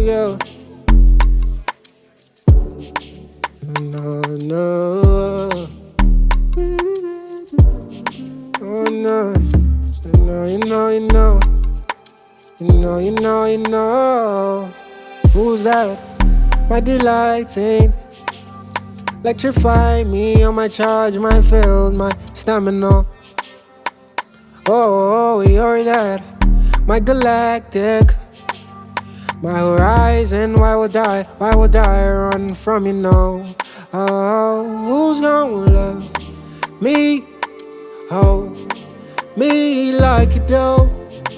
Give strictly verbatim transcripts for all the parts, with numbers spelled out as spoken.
yeah. No, no. Oh, no. You know, you know, you know. You know, you know, you know. Who's that? My delighting. Electrify me on my charge, my field, my stamina. Oh, you're that. My galactic. My horizon, why would I, why would I run from you now? Oh, who's gonna love me? Oh, me like you do.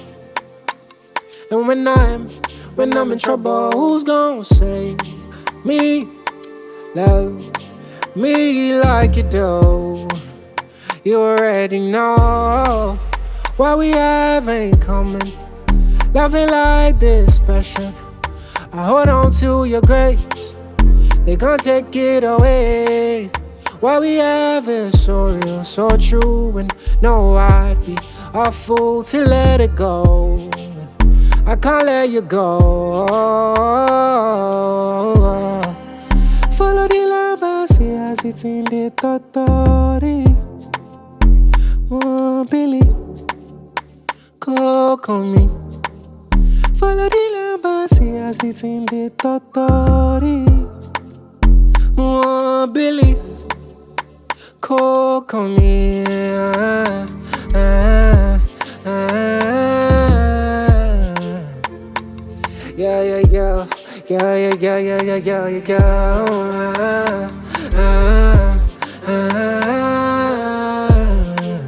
And when I'm, when I'm in trouble, who's gonna save me? Love me like you do. You already know what we have ain't coming. Loving like this passion, I hold on to your grace. They can't take it away. What we have is so real, so true. And no, I'd be a fool to let it go. I can't let you go. Follow the lava, see as it's in the totori. Oh, Billy, coco me. Follow the lava, see as it's in the totori. Oh, Billy, coco me. Ah, ah, ah. Yeah, yeah, yeah, yeah, yeah, yeah, yeah, yeah, yeah, yeah, yeah. Ah, ah, ah.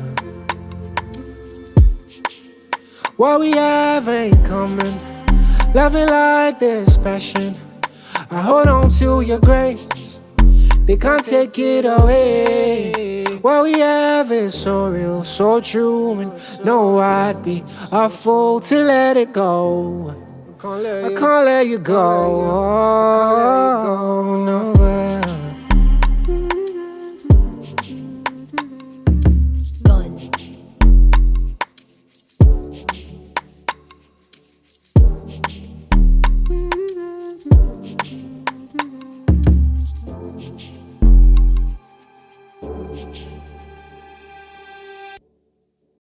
What we have ain't coming. Loving like this passion, I hold on to your grace. They can't take it away. What we have is so real, so true. And no, I'd be a fool to let it go. I can't let you go.